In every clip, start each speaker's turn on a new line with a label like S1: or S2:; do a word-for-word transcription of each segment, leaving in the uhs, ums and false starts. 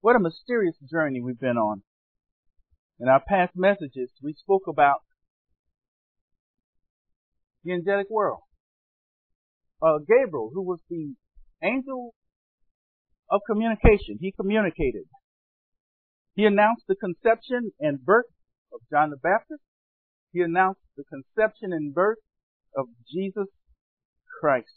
S1: What a mysterious journey we've been on. In our past messages, we spoke about the angelic world. Uh, Gabriel, who was the angel of communication, he communicated. He announced the conception and birth of John the Baptist. He announced the conception and birth of Jesus Christ.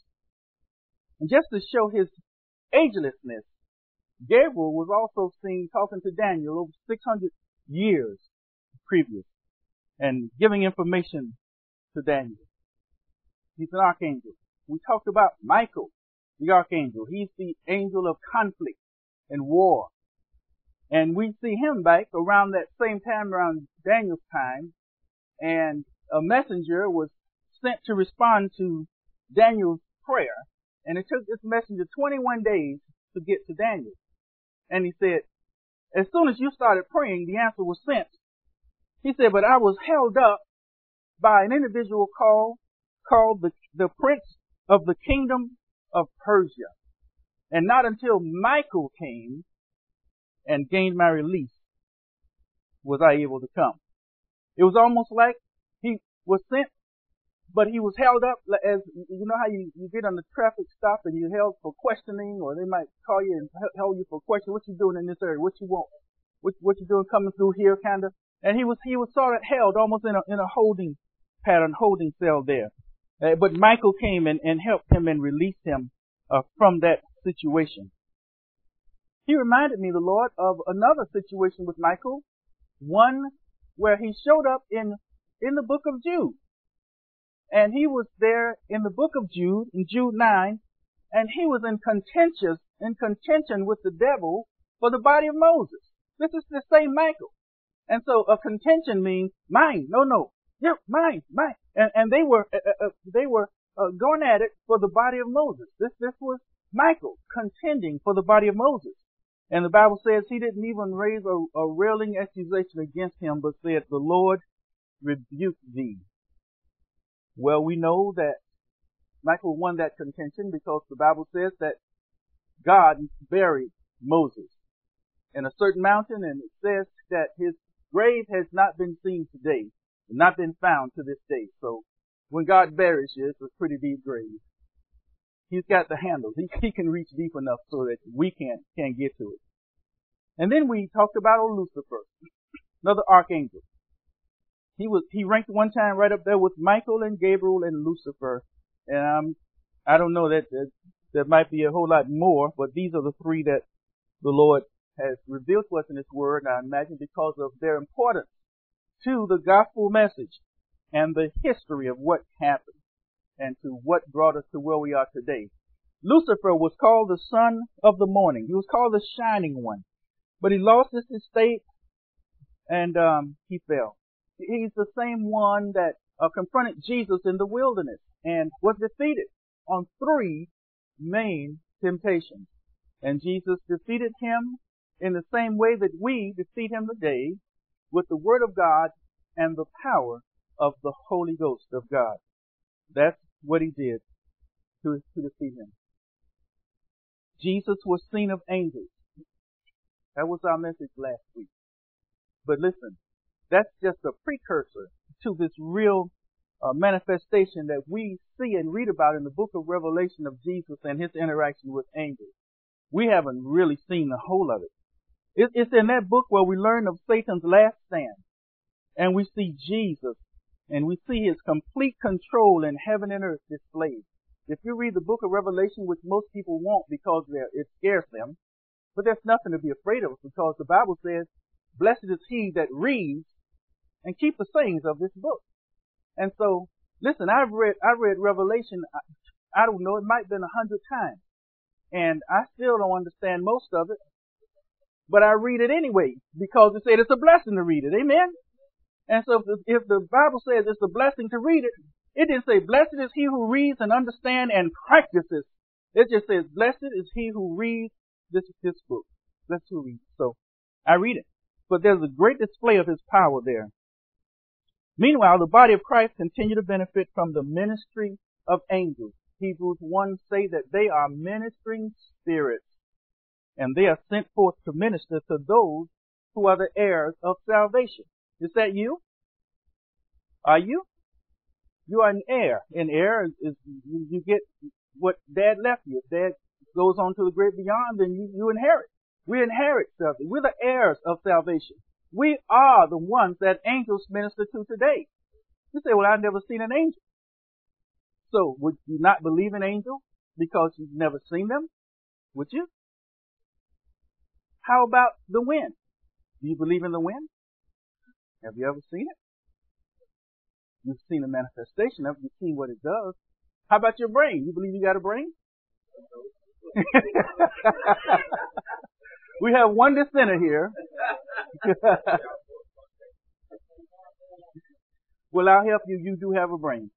S1: And just to show his agelessness, Gabriel was also seen talking to Daniel over six hundred years previous and giving information to Daniel. He's an archangel. We talked about Michael, the archangel. He's the angel of conflict and war. And we see him back around that same time, around Daniel's time, and a messenger was sent to respond to Daniel's prayer, and it took this messenger twenty-one days to get to Daniel. And he said, as soon as you started praying, the answer was sent. He said, but I was held up by an individual called, called the, the Prince of the Kingdom of Persia. And not until Michael came and gained my release was I able to come. It was almost like he was sent, but he was held up as, you know how you, you get on the traffic stop and you're held for questioning, or they might call you and hold you for questioning. What you doing in this area? What you want? What, what you doing coming through here, kind of? And he was, he was sort of held almost in a, in a holding pattern, holding cell there. Uh, but Michael came and, and helped him and released him uh, from that situation. He reminded me, the Lord, of another situation with Michael, one where he showed up in, in the book of Jude. And he was there in the book of Jude, in Jude nine, and he was in contentious, in contention with the devil for the body of Moses. This is the same Michael. And so a contention means mine, no, no, yeah, mine, mine. And, and they were, uh, uh, they were uh, going at it for the body of Moses. This, this was Michael contending for the body of Moses. And the Bible says he didn't even raise a, a railing accusation against him, but said, the Lord rebuke thee. Well, we know that Michael won that contention because the Bible says that God buried Moses in a certain mountain, and it says that his grave has not been seen today, not been found to this day. So when God buries you, it's a pretty deep grave. He's got the handle. He, he can reach deep enough so that we can't, can't get to it. And then we talked about Lucifer, another archangel. He was, he ranked one time right up there with Michael and Gabriel and Lucifer. And um, I don't know that, that there might be a whole lot more, but these are the three that the Lord has revealed to us in His Word, and I imagine because of their importance to the gospel message and the history of what happened and to what brought us to where we are today. Lucifer was called the son of the morning. He was called the shining one, but he lost his estate and um, he fell. He's the same one that uh, confronted Jesus in the wilderness and was defeated on three main temptations. And Jesus defeated him in the same way that we defeat him today, with the Word of God and the power of the Holy Ghost of God. That's what he did to, to defeat him. Jesus was seen of angels. That was our message last week. But listen, that's just a precursor to this real uh, manifestation that we see and read about in the book of Revelation of Jesus and his interaction with angels. We haven't really seen the whole of it. it. It's in that book where we learn of Satan's last stand. And we see Jesus, and we see his complete control in heaven and earth displayed. If you read the book of Revelation, which most people won't because it scares them, but there's nothing to be afraid of because the Bible says, blessed is he that reads and keep the sayings of this book. And so, listen, I've read, I read Revelation, I, I don't know, it might have been a hundred times. And I still don't understand most of it. But I read it anyway, because it said it's a blessing to read it. Amen? And so if the, if the Bible says it's a blessing to read it, it didn't say, blessed is he who reads and understands and practices. It just says, blessed is he who reads this, this book. Blessed who reads. So, I read it. But there's a great display of his power there. Meanwhile, the body of Christ continue to benefit from the ministry of angels. Hebrews one say that they are ministering spirits. and they are sent forth to minister to those who are the heirs of salvation. Is that you? Are you? You are an heir. An heir is, is you, you get what dad left you. If dad goes on to the great beyond, then you, you inherit. We inherit salvation. We're the heirs of salvation. We are the ones that angels minister to today. You say, well, I've never seen an angel. So would you not believe in angels because you've never seen them? Would you? How about the wind? Do you believe in the wind? Have you ever seen it? You've seen a manifestation of it. You've seen what it does. How about your brain? You believe you got a brain? We have one dissenter here. Well, I'll help you. You do have a brain.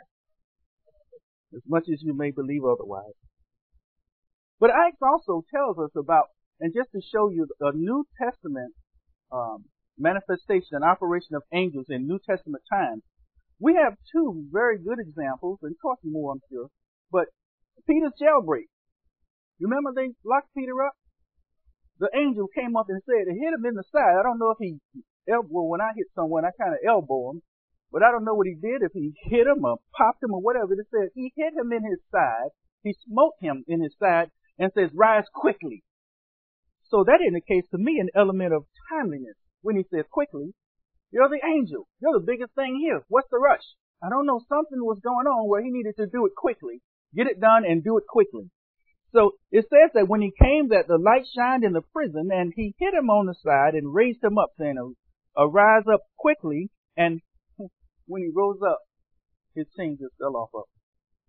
S1: As much as you may believe otherwise. But Acts also tells us about, and just to show you a New Testament um, manifestation and operation of angels in New Testament times, we have two very good examples, and cost more, I'm sure, but Peter's jailbreak. You remember they locked Peter up? The angel came up and said, it hit him in the side. I don't know if he, well, when I hit someone, I kind of elbow him, but I don't know what he did, if he hit him or popped him or whatever. It said he hit him in his side, he smote him in his side, and says, rise quickly. So that indicates to me an element of timeliness. When he says quickly, you're the angel. You're the biggest thing here. What's the rush? I don't know. Something was going on where he needed to do it quickly. Get it done and do it quickly. So it says that when he came, that the light shined in the prison, and he hit him on the side and raised him up, saying, arise up quickly. And when he rose up, his chains just fell off of him.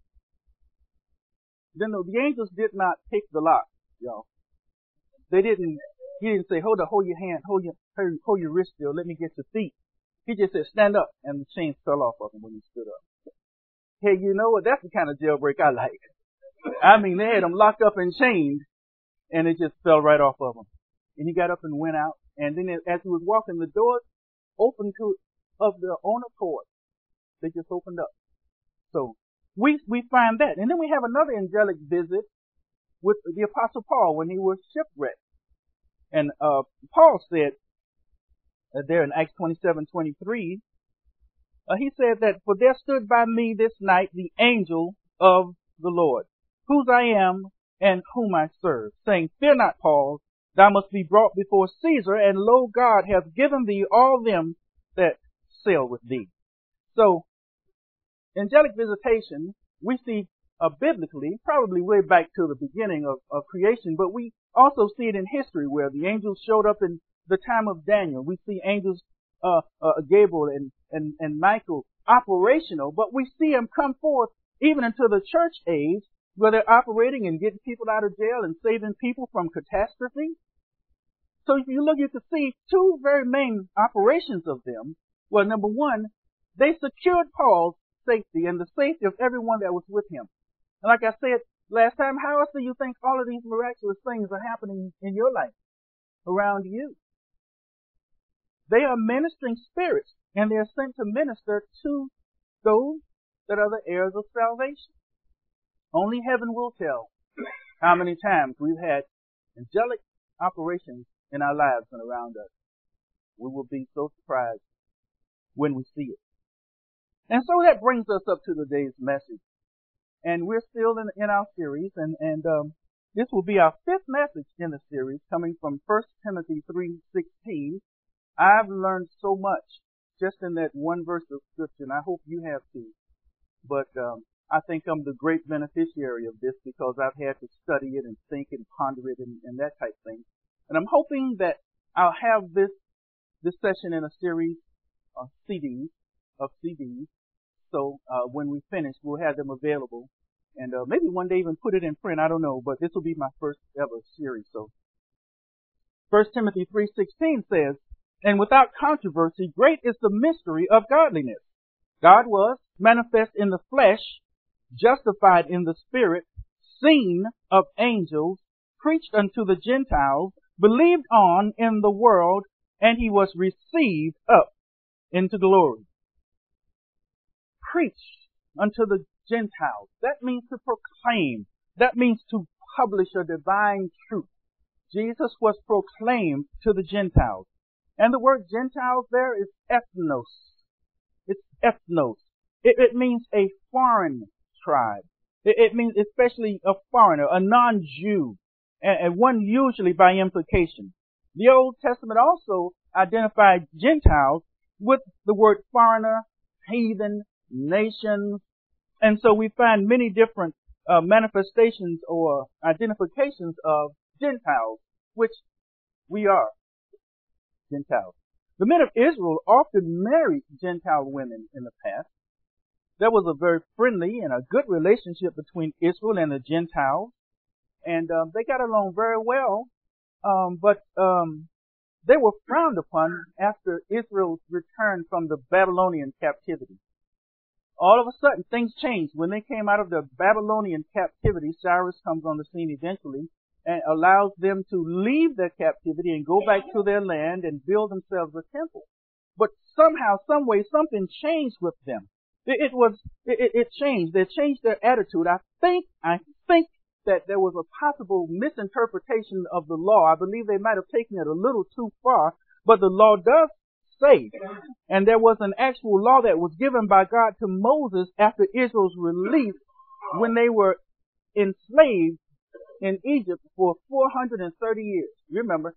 S1: Then the, the angels did not pick the lock, y'all. They didn't, he didn't say, hold up, hold your hand, hold your, hold your wrist still, let me get your feet. He just said, stand up, and the chains fell off of him when he stood up. Hey, you know what? That's the kind of jailbreak I like. I mean, they had him locked up and chained, and it just fell right off of him. And he got up and went out, and then as he was walking, the doors opened to, of their own accord. They just opened up. So, we, we find that. And then we have another angelic visit with the Apostle Paul when he was shipwrecked. And, uh, Paul said, uh, there in Acts twenty-seven twenty-three, uh, he said that, for there stood by me this night the angel of the Lord, whose I am and whom I serve, saying, fear not, Paul, thou must be brought before Caesar, and lo, God hath given thee all them that sail with thee. So, angelic visitation, we see uh, biblically, probably way back to the beginning of, of creation, but we also see it in history where the angels showed up in the time of Daniel. We see angels, uh, uh, Gabriel and, and, and Michael operational, but we see them come forth even into the church age where they're operating and getting people out of jail and saving people from catastrophe. So if you look, you can see two very main operations of them. Well, number one, they secured Paul's safety and the safety of everyone that was with him. And like I said last time, how else do you think all of these miraculous things are happening in your life, around you? They are ministering spirits, and they are sent to minister to those that are the heirs of salvation. Only heaven will tell how many times we've had angelic operations in our lives and around us. We will be so surprised when we see it. And so that brings us up to today's message. And we're still in, in our series, and, and um, this will be our fifth message in the series, coming from First Timothy three sixteen. I've learned so much just in that one verse of scripture, and I hope you have too. But um, I think I'm the great beneficiary of this because I've had to study it and think and ponder it and, and that type of thing. And I'm hoping that I'll have this this session in a series of C Ds, of C Ds. So uh, when we finish, we'll have them available, and uh, maybe one day even put it in print. I don't know, but this will be my first ever series. So, First Timothy three sixteen says, "And without controversy, great is the mystery of godliness. God was manifest in the flesh, justified in the spirit, seen of angels, preached unto the Gentiles, believed on in the world, and he was received up into glory." Preached unto the Gentiles. That means to proclaim. That means to publish a divine truth. Jesus was proclaimed to the Gentiles. And the word Gentiles there is ethnos. It's ethnos. It, it means a foreign tribe. It, it means especially a foreigner, a non-Jew, and, and one usually by implication. The Old Testament also identified Gentiles with the word foreigner, heathen, nations. And so we find many different uh, manifestations or identifications of Gentiles, which we are Gentiles. The men of Israel often married Gentile women in the past. There was a very friendly and a good relationship between Israel and the Gentiles, and uh, they got along very well, um, but um, they were frowned upon after Israel's return from the Babylonian captivity. All of a sudden, things changed. When they came out of the Babylonian captivity, Cyrus comes on the scene eventually and allows them to leave their captivity and go back to their land and build themselves a temple. But somehow, some way, something changed with them. It, it was, it, it changed. They changed their attitude. I think, I think that there was a possible misinterpretation of the law. I believe they might have taken it a little too far, but the law does say, and there was an actual law that was given by God to Moses after Israel's release when they were enslaved in Egypt for four hundred thirty years. Remember?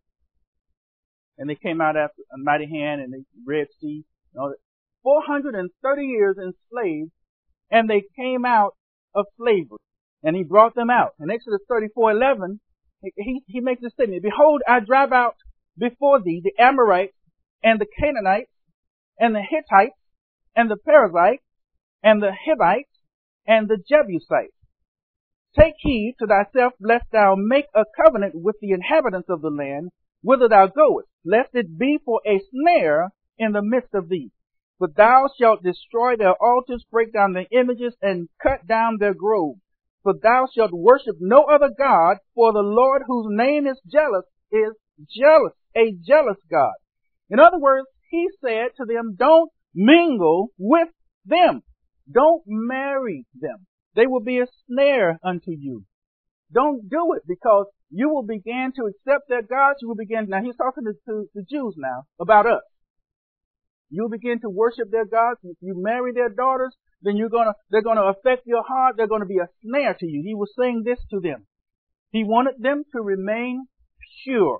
S1: And they came out after a mighty hand and the Red Sea. You know, four hundred thirty years enslaved, and they came out of slavery. And he brought them out. In Exodus thirty-four eleven, he, he makes a statement, "Behold, I drive out before thee the Amorites, and the Canaanites, and the Hittites, and the Perizzites, and the Hivites, and the Jebusites. Take heed to thyself, lest thou make a covenant with the inhabitants of the land, whither thou goest, lest it be for a snare in the midst of thee. But thou shalt destroy their altars, break down their images, and cut down their groves. For thou shalt worship no other God, for the Lord whose name is jealous is jealous, a jealous God." In other words, he said to them, don't mingle with them. Don't marry them. They will be a snare unto you. Don't do it, because you will begin to accept their gods. You will begin, now he's talking to, to the Jews now about us. You'll begin to worship their gods. If you marry their daughters, then you're gonna, they're gonna affect your heart. They're gonna be a snare to you. He was saying this to them. He wanted them to remain pure.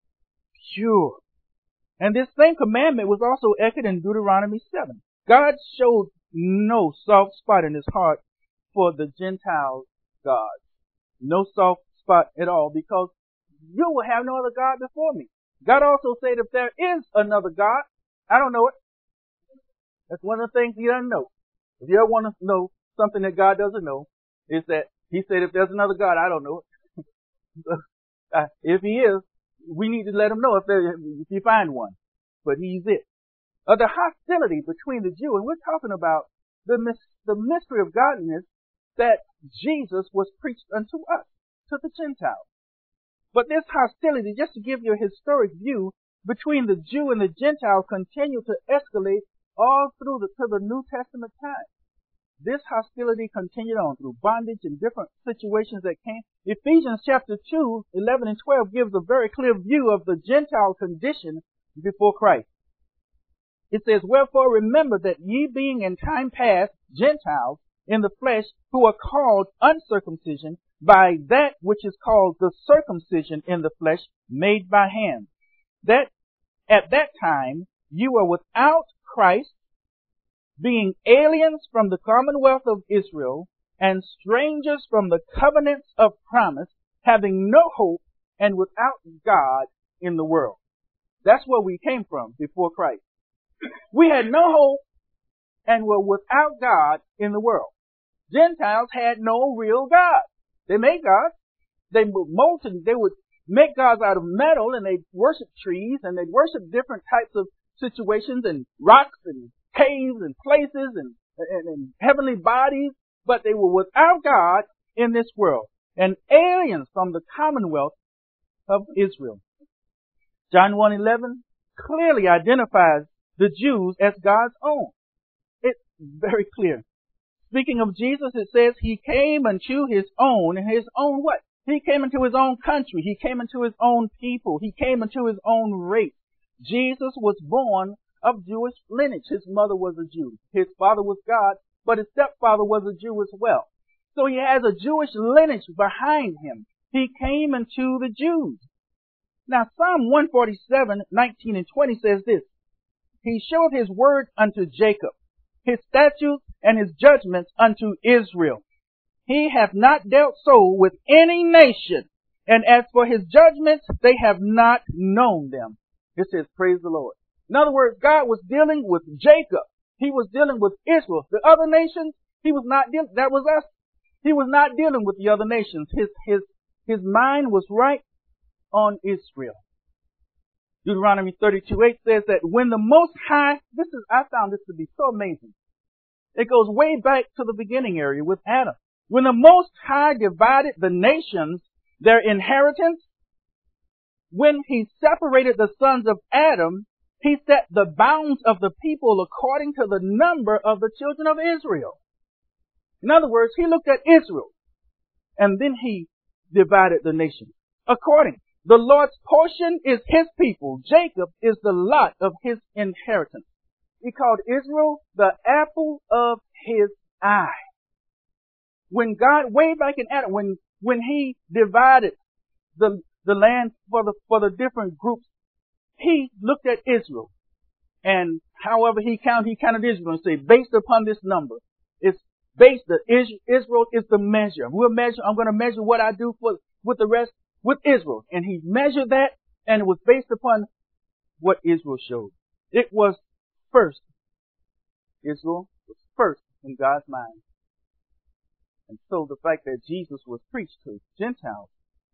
S1: Pure. And this same commandment was also echoed in Deuteronomy seven. God showed no soft spot in his heart for the Gentile gods. No soft spot at all, because you will have no other God before me. God also said if there is another God, I don't know it. That's one of the things he doesn't know. If you ever want to know something that God doesn't know, is that he said if there's another God, I don't know it. uh, if he is, we need to let him know if, there, if you find one. But he's it. Uh, the hostility between the Jew, and we're talking about the, mis- the mystery of godliness that Jesus was preached unto us, to the Gentiles. But this hostility, just to give you a historic view, between the Jew and the Gentile continued to escalate all through the, to the New Testament time. This hostility continued on through bondage and different situations that came. Ephesians chapter two, eleven and twelve gives a very clear view of the Gentile condition before Christ. It says, "Wherefore remember that ye being in time past Gentiles in the flesh, who are called uncircumcision by that which is called the circumcision in the flesh made by hands, that at that time you were without Christ, being aliens from the commonwealth of Israel, and strangers from the covenants of promise, having no hope, and without God in the world." That's where we came from before Christ. We had no hope and were without God in the world. Gentiles had no real God. They made gods. They would molten, they would make gods out of metal, and they'd worship trees, and they'd worship different types of situations and rocks and caves and places and, and, and heavenly bodies, but they were without God in this world and aliens from the commonwealth of Israel. John one eleven clearly identifies the Jews as God's own. It's very clear. Speaking of Jesus, it says he came unto his own, and his own what? He came into his own country. He came into his own people. He came into his own race. Jesus was born of Jewish lineage. His mother was a Jew. His father was God, but his stepfather was a Jew as well. So he has a Jewish lineage behind him. He came into the Jews. Now Psalm one forty-seven, nineteen and twenty says this: He showed his word unto Jacob, his statutes and his judgments unto Israel. He hath not dealt so with any nation, and as for his judgments, they have not known them. It says, praise the Lord. In other words, God was dealing with Jacob. He was dealing with Israel. The other nations, he was not dealing, that was us. He was not dealing with the other nations. His, his, his mind was right on Israel. Deuteronomy thirty-two eight says that when the Most High, this is, I found this to be so amazing. It goes way back to the beginning area with Adam. When the Most High divided the nations, their inheritance, when he separated the sons of Adam, he set the bounds of the people according to the number of the children of Israel. In other words, he looked at Israel, and then he divided the nations according. The Lord's portion is his people. Jacob is the lot of his inheritance. He called Israel the apple of his eye. When God, way back in Adam, when, when he divided the, the land for the, for the different groups, he looked at Israel. And however he counted, he counted Israel and said, based upon this number, it's based, the Israel is the measure. We'll measure, I'm going to measure what I do for, with the rest, with Israel. And he measured that, and it was based upon what Israel showed. It was first. Israel was first in God's mind. And so the fact that Jesus was preached to Gentiles,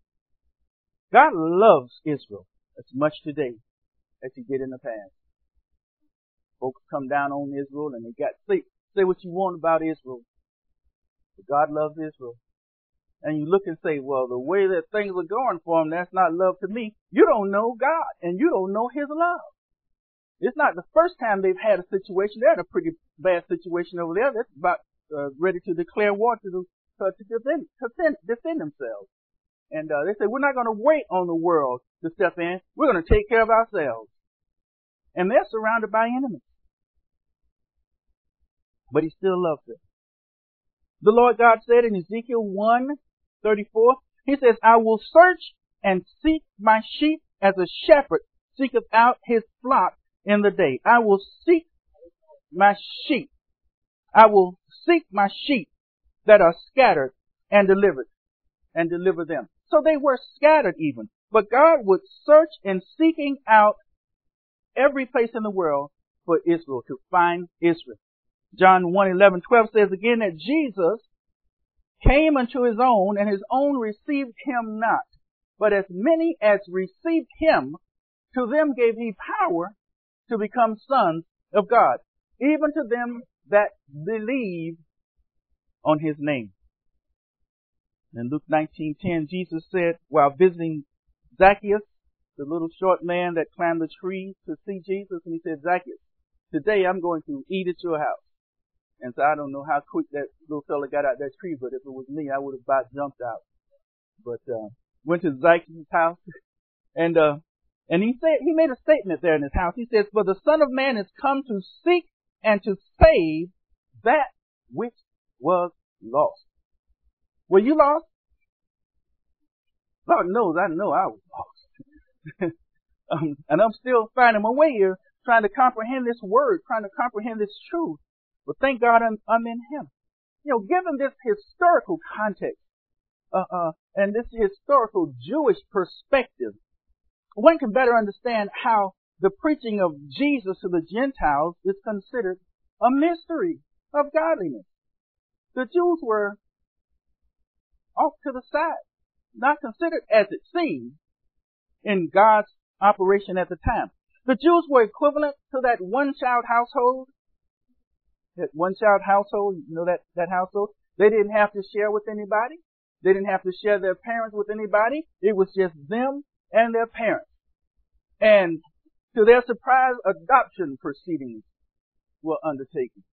S1: God loves Israel as much today as he did in the past. Folks come down on Israel and they got, say, say what you want about Israel. But God loves Israel. And you look and say, well, the way that things are going for him, that's not love to me. You don't know God and you don't know his love. It's not the first time they've had a situation. They're in a pretty bad situation over there. That's about uh, ready to declare war to, uh, to defend, defend, defend themselves. And uh, they say, we're not going to wait on the world to step in. We're going to take care of ourselves. And they're surrounded by enemies. But he still loves them. The Lord God said in Ezekiel one thirty-four, he says, I will search and seek my sheep as a shepherd seeketh out his flock in the day. I will seek my sheep. I will seek my sheep that are scattered and delivered and deliver them. So they were scattered even. But God would search and seeking out every place in the world for Israel, to find Israel. John one eleven twelve says again that Jesus came unto his own, and his own received him not. But as many as received him, to them gave he power to become sons of God, even to them that believe on his name. In Luke nineteen ten, Jesus said, while visiting Zacchaeus, the little short man that climbed the tree to see Jesus, and he said, Zacchaeus, today I'm going to eat at your house. And so I don't know how quick that little fella got out that tree, but if it was me, I would have about jumped out. But uh went to Zacchaeus' house, and uh and he said, he made a statement there in his house. He says, for the Son of Man is come to seek and to save that which was lost. Were you lost? Lord knows I know I was lost. um, and I'm still finding my way here, trying to comprehend this word, trying to comprehend this truth. But thank God I'm, I'm in him. You know, given this historical context, uh, uh, and this historical Jewish perspective, one can better understand how the preaching of Jesus to the Gentiles is considered a mystery of godliness. The Jews were off to the side, not considered as it seemed in God's operation at the time. The Jews were equivalent to that one-child household. That one-child household, you know that, that household? They didn't have to share with anybody. They didn't have to share their parents with anybody. It was just them and their parents. And to their surprise, adoption proceedings were undertaken.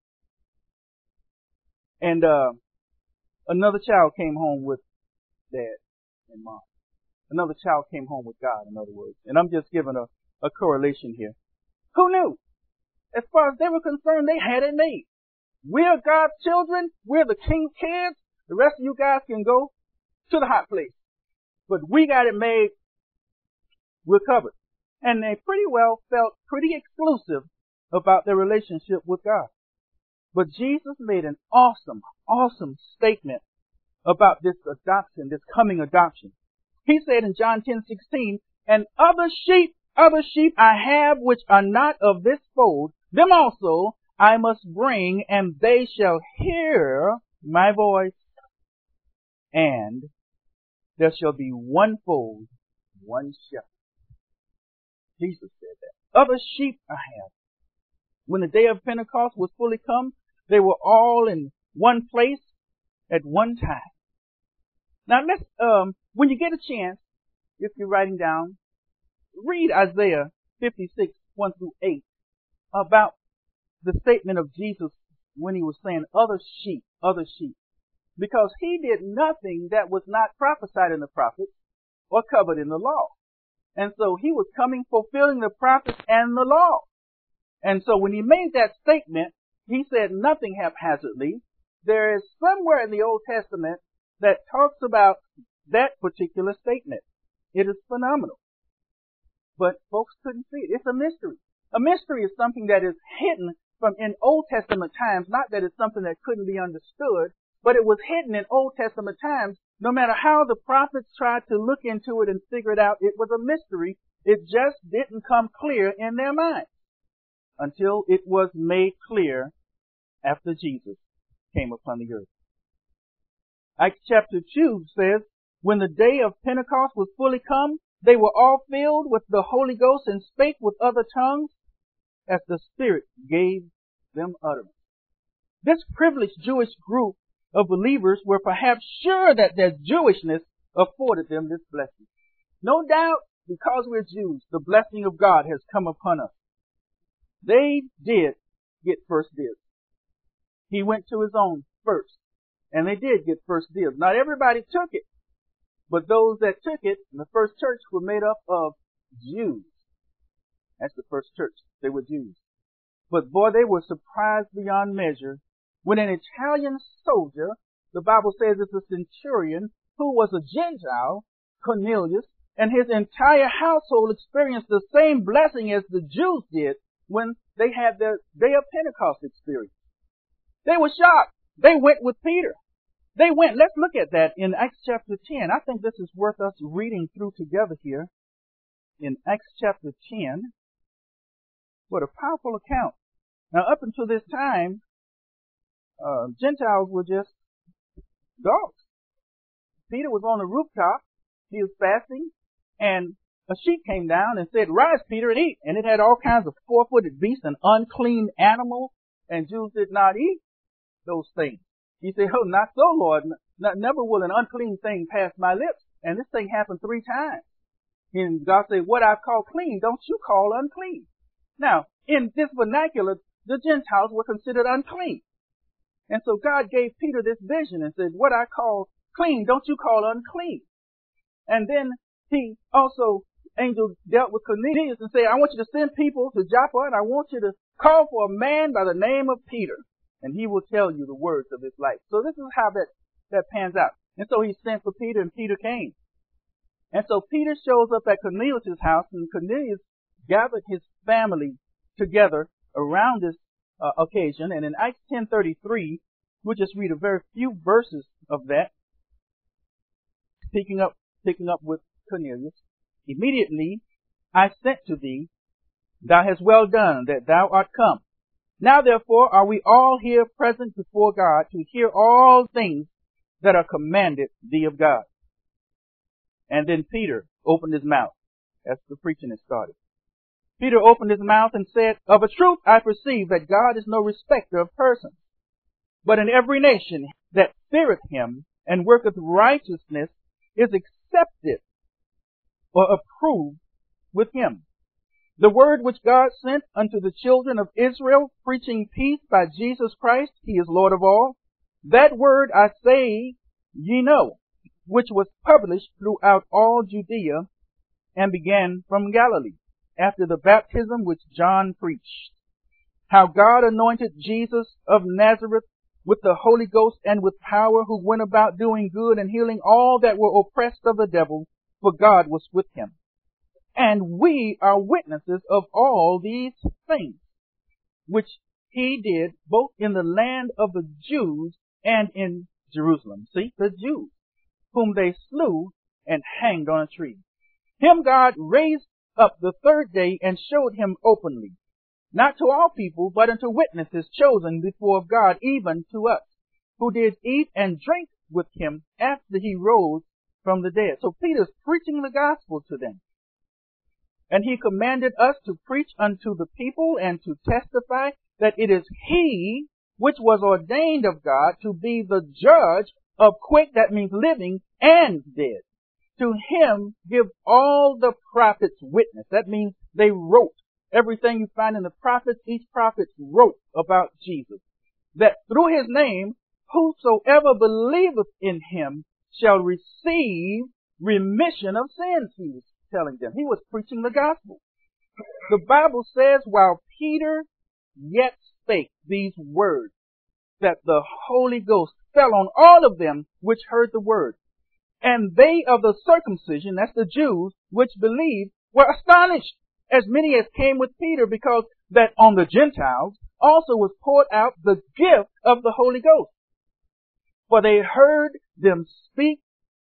S1: And uh another child came home with dad. and mom. Another child came home with God, in other words. And I'm just giving a, a correlation here. Who knew? As far as they were concerned, they had it made. We're God's children. We're the king's kids. The rest of you guys can go to the hot place. But we got it made. We're covered. And they pretty well felt pretty exclusive about their relationship with God. But Jesus made an awesome, awesome statement about this adoption, this coming adoption. He said in John ten sixteen, and other sheep, other sheep I have which are not of this fold, them also I must bring, and they shall hear my voice, and there shall be one fold, one shepherd. Jesus said that. Other sheep I have. When the day of Pentecost was fully come, they were all in one place at one time. Now let's, um, when you get a chance, if you're writing down, read Isaiah fifty-six, one through eight, about the statement of Jesus when he was saying other sheep, other sheep. Because he did nothing that was not prophesied in the prophets or covered in the law. And so he was coming fulfilling the prophets and the law. And so when he made that statement, he said nothing haphazardly. There is somewhere in the Old Testament that talks about that particular statement. It is phenomenal. But folks couldn't see it. It's a mystery. A mystery is something that is hidden from in Old Testament times, not that it's something that couldn't be understood, but it was hidden in Old Testament times. No matter how the prophets tried to look into it and figure it out, it was a mystery. It just didn't come clear in their minds until it was made clear after Jesus came upon the earth. Acts chapter two says, when the day of Pentecost was fully come, they were all filled with the Holy Ghost and spake with other tongues as the Spirit gave them utterance. This privileged Jewish group of believers were perhaps sure that their Jewishness afforded them this blessing. No doubt, because we're Jews, the blessing of God has come upon us. They did get first dibs. He went to his own first, and they did get first dibs. Not everybody took it, but those that took it in the first church were made up of Jews. That's the first church. They were Jews. But boy, they were surprised beyond measure when an Italian soldier, the Bible says it's a centurion, who was a Gentile, Cornelius, and his entire household experienced the same blessing as the Jews did when they had their day of Pentecost experience. They were shocked. They went with Peter. They went. Let's look at that in Acts chapter ten. I think this is worth us reading through together here. In Acts chapter ten. What a powerful account. Now, up until this time, uh, Gentiles were just dogs. Peter was on the rooftop. He was fasting, and a sheep came down and said, "Rise, Peter, and eat." And it had all kinds of four-footed beasts and unclean animals, and Jews did not eat those things. He said, "Oh, not so, Lord. N- never will an unclean thing pass my lips." And this thing happened three times. And God said, "What I call clean, don't you call unclean." Now, in this vernacular, the Gentiles were considered unclean. And so God gave Peter this vision and said, "What I call clean, don't you call unclean." And then he also, angel dealt with Cornelius and said, "I want you to send people to Joppa, and I want you to call for a man by the name of Peter, and he will tell you the words of his life." So this is how that, that pans out. And so he sent for Peter, and Peter came. And so Peter shows up at Cornelius' house, and Cornelius gathered his family together around this uh, occasion. And in Acts ten thirty-three, we'll just read a very few verses of that, picking up, picking up with Cornelius. "Immediately I sent to thee, thou hast well done that thou art come. Now therefore are we all here present before God to hear all things that are commanded thee of God." And then Peter opened his mouth. As the preaching has started. Peter opened his mouth and said, "Of a truth I perceive that God is no respecter of persons, but in every nation that feareth him and worketh righteousness is accepted or approved with him. The word which God sent unto the children of Israel, preaching peace by Jesus Christ, he is Lord of all. That word I say ye know, which was published throughout all Judea and began from Galilee, after the baptism which John preached, how God anointed Jesus of Nazareth with the Holy Ghost and with power, who went about doing good and healing all that were oppressed of the devil, for God was with him. And we are witnesses of all these things, which he did both in the land of the Jews and in Jerusalem. See, the Jews, whom they slew and hanged on a tree. Him God raised up the third day and showed him openly, not to all people, but unto witnesses chosen before God, even to us, who did eat and drink with him after he rose from the dead. So Peter's preaching the gospel to them. And he commanded us to preach unto the people and to testify that it is he which was ordained of God to be the judge of quick, that means living, and dead. To him give all the prophets witness. That means they wrote everything you find in the prophets. Each prophet wrote about Jesus, that through his name, whosoever believeth in him shall receive remission of sins, he was telling them. He was preaching the gospel. The Bible says, while Peter yet spake these words, that the Holy Ghost fell on all of them which heard the word. And they of the circumcision, that's the Jews, which believed, were astonished, as many as came with Peter, because that on the Gentiles also was poured out the gift of the Holy Ghost. For they heard them speak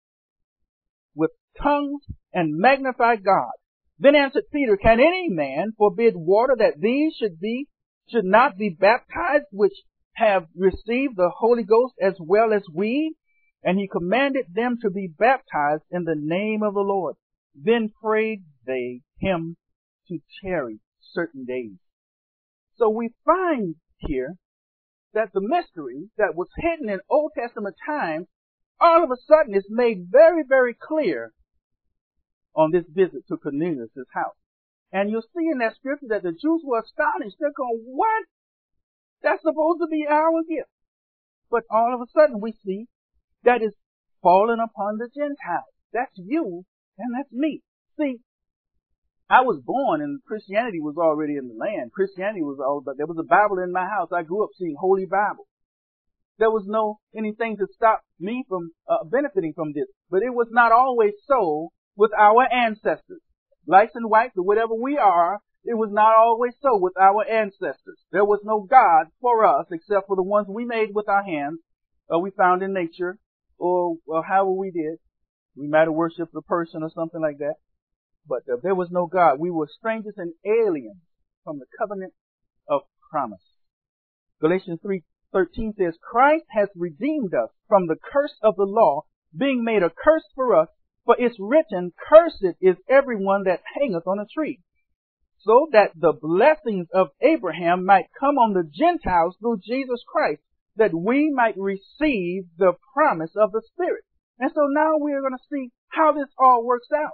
S1: with tongues and magnify God. Then answered Peter, can any man forbid water that these should be, should not be baptized, which have received the Holy Ghost as well as we? And he commanded them to be baptized in the name of the Lord. Then prayed they him to tarry certain days. So we find here that the mystery that was hidden in Old Testament times all of a sudden is made very, very clear on this visit to Cornelius' house. And you'll see in that scripture that the Jews were astonished. They're going, what? That's supposed to be our gift. But all of a sudden we see that is fallen upon the Gentiles. That's you and that's me. See, I was born and Christianity was already in the land. Christianity was all, but there was a Bible in my house. I grew up seeing Holy Bible. There was no anything to stop me from uh, benefiting from this. But it was not always so with our ancestors. Blacks and whites or whatever we are, it was not always so with our ancestors. There was no God for us except for the ones we made with our hands, or we found in nature, or, or however we did. We might have worshipped a person or something like that. But uh, there was no God. We were strangers and aliens from the covenant of promise. Galatians three thirteen says, Christ has redeemed us from the curse of the law, being made a curse for us, for it's written, cursed is everyone that hangeth on a tree, so that the blessings of Abraham might come on the Gentiles through Jesus Christ, that we might receive the promise of the Spirit. And so now we are going to see how this all works out.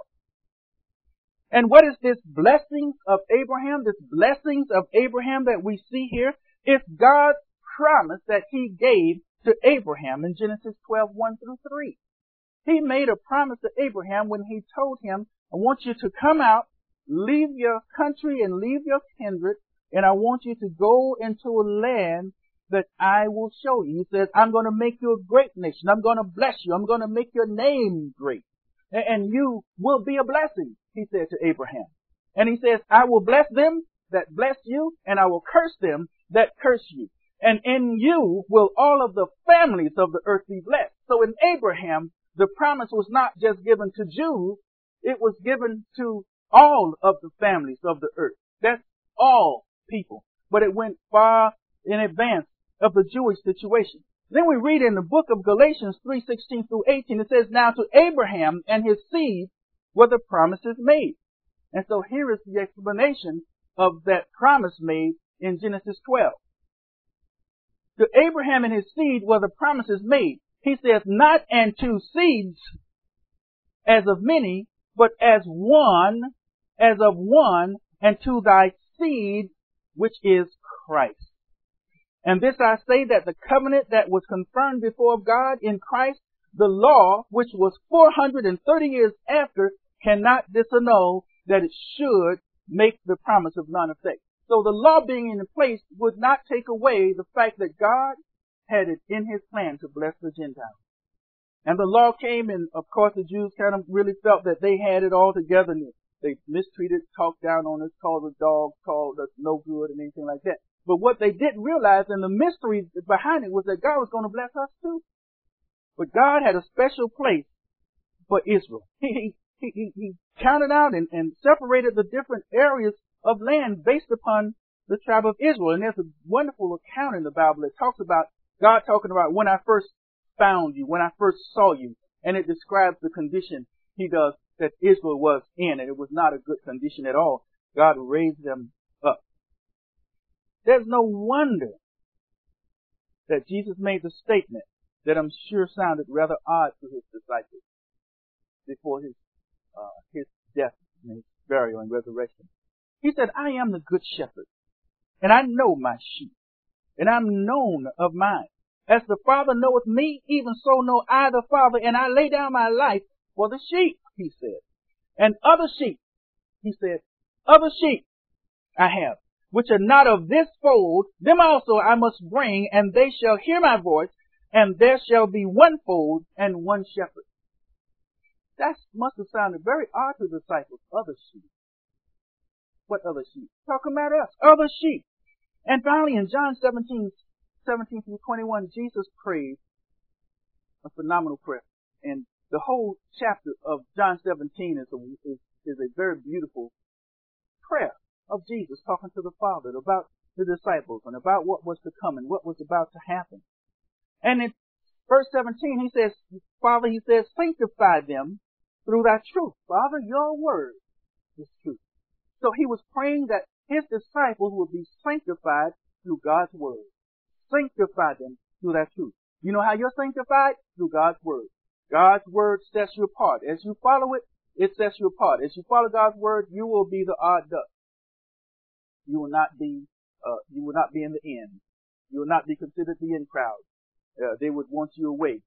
S1: And what is this blessings of Abraham? This blessings of Abraham that we see here? It's God's promise that he gave to Abraham in Genesis twelve, one through three. He made a promise to Abraham when he told him, I want you to come out, leave your country and leave your kindred, and I want you to go into a land that I will show you. He says, I'm going to make you a great nation. I'm going to bless you. I'm going to make your name great. And you will be a blessing, he said to Abraham. And he says, I will bless them that bless you, and I will curse them that curse you. And in you will all of the families of the earth be blessed. So in Abraham, the promise was not just given to Jews, it was given to all of the families of the earth. That's all people. But it went far in advance of the Jewish situation. Then we read in the book of Galatians three sixteen through eighteen, it says, Now to Abraham and his seed were the promises made. And so here is the explanation of that promise made in Genesis twelve. To Abraham and his seed were the promises made. He says, not unto seeds as of many, but as one, as of one, and to thy seed, which is Christ. And this I say, that the covenant that was confirmed before God in Christ the law, which was four hundred thirty years after, cannot disannul that it should make the promise of none effect. So the law being in place would not take away the fact that God had it in his plan to bless the Gentiles. And the law came, and of course the Jews kind of really felt that they had it all together. And they mistreated, talked down on us, called us dogs, called us no good and anything like that. But what they didn't realize, and the mystery behind it, was that God was going to bless us too. But God had a special place for Israel. He, he, he, he counted out and, and separated the different areas of land based upon the tribe of Israel. And there's a wonderful account in the Bible that talks about God talking about when I first found you, when I first saw you. And it describes the condition he does that Israel was in. And it was not a good condition at all. God raised them up. There's no wonder that Jesus made the statement that I'm sure sounded rather odd to his disciples before his, uh, his death and his burial and resurrection. He said, I am the good shepherd, and I know my sheep, and I'm known of mine. As the Father knoweth me, even so know I the Father, and I lay down my life for the sheep, he said. And other sheep, he said, other sheep I have, which are not of this fold, them also I must bring, and they shall hear my voice, and there shall be one fold and one shepherd. That must have sounded very odd to the disciples. Other sheep. What other sheep? Talking about us. Other sheep. And finally in John seventeen, seventeen through twenty-one, Jesus prayed a phenomenal prayer. And the whole chapter of John seventeen is a, is, is a very beautiful prayer of Jesus talking to the Father about the disciples and about what was to come and what was about to happen. And in verse seventeen, he says, Father, he says, sanctify them through thy truth. Father, your word is truth. So he was praying that his disciples would be sanctified through God's word. Sanctify them through that truth. You know how you're sanctified? Through God's word. God's word sets you apart. As you follow it, it sets you apart. As you follow God's word, you will be the odd duck. You will not be, uh, you will not be in the end. You will not be considered the in crowd. Uh, they would want you away.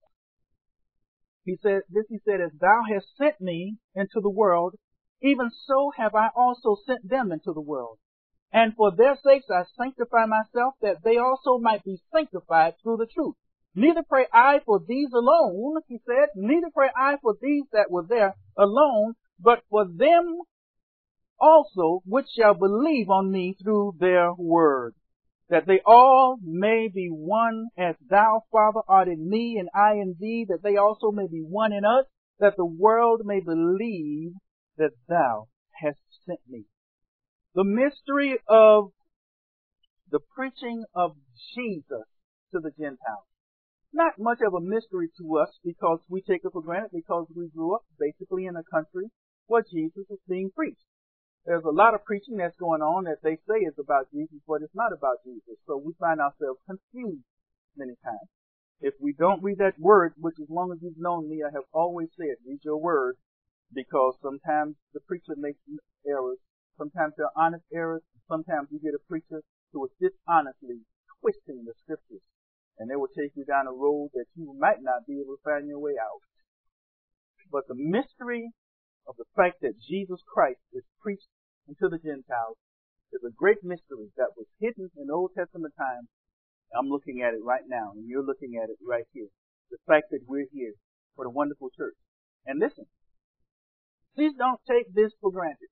S1: He said, this he said, as thou hast sent me into the world, even so have I also sent them into the world. And for their sakes I sanctify myself, that they also might be sanctified through the truth. Neither pray I for these alone, he said, neither pray I for these that were there alone, but for them also which shall believe on me through their word, that they all may be one, as thou, Father, art in me, and I in thee, that they also may be one in us, that the world may believe that thou hast sent me. The mystery of the preaching of Jesus to the Gentiles. Not much of a mystery to us because we take it for granted because we grew up basically in a country where Jesus is being preached. There's a lot of preaching that's going on that they say is about Jesus, but it's not about Jesus. So we find ourselves confused many times. If we don't read that word, which as long as you've known me, I have always said, read your word, because sometimes the preacher makes errors. Sometimes they're honest errors. Sometimes you get a preacher who is dishonestly twisting the scriptures, and they will take you down a road that you might not be able to find your way out. But the mystery of the fact that Jesus Christ is preached unto the Gentiles is a great mystery that was hidden in Old Testament times. I'm looking at it right now, and you're looking at it right here. The fact that we're here for the wonderful church. And listen, please don't take this for granted.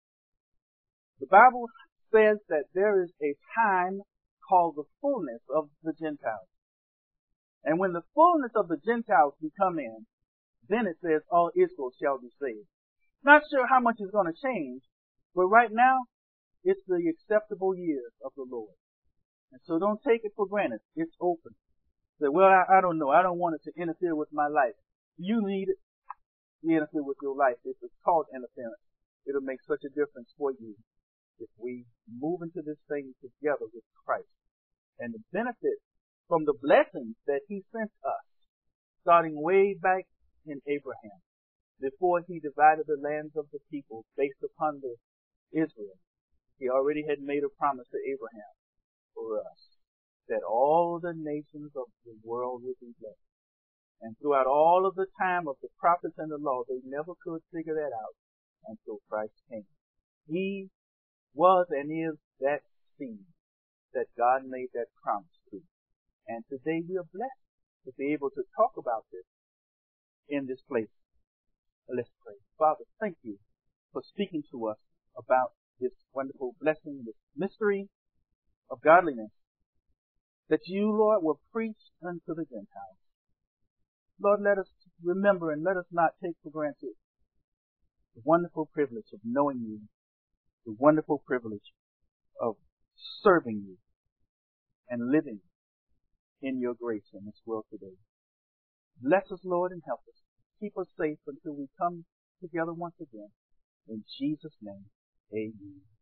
S1: The Bible says that there is a time called the fullness of the Gentiles. And when the fullness of the Gentiles be come in, then it says all Israel shall be saved. Not sure how much is going to change, but right now, it's the acceptable year of the Lord. And so don't take it for granted. It's open. Say, well, I, I don't know. I don't want it to interfere with my life. You need it to interfere with your life. It's called interference. It'll make such a difference for you if we move into this thing together with Christ. And the benefit from the blessings that he sent us, starting way back in Abraham, before he divided the lands of the people based upon the Israel, he already had made a promise to Abraham for us that all the nations of the world would be blessed. And throughout all of the time of the prophets and the law, they never could figure that out until Christ came. He was and is that seed that God made that promise to. And today we are blessed to be able to talk about this in this place. Let's pray. Father, thank you for speaking to us about this wonderful blessing, this mystery of godliness that you, Lord, will preach unto the Gentiles. Lord, let us remember and let us not take for granted the wonderful privilege of knowing you, the wonderful privilege of serving you and living in your grace in this world today. Bless us, Lord, and help us. Keep us safe until we come together once again. In Jesus' name, amen.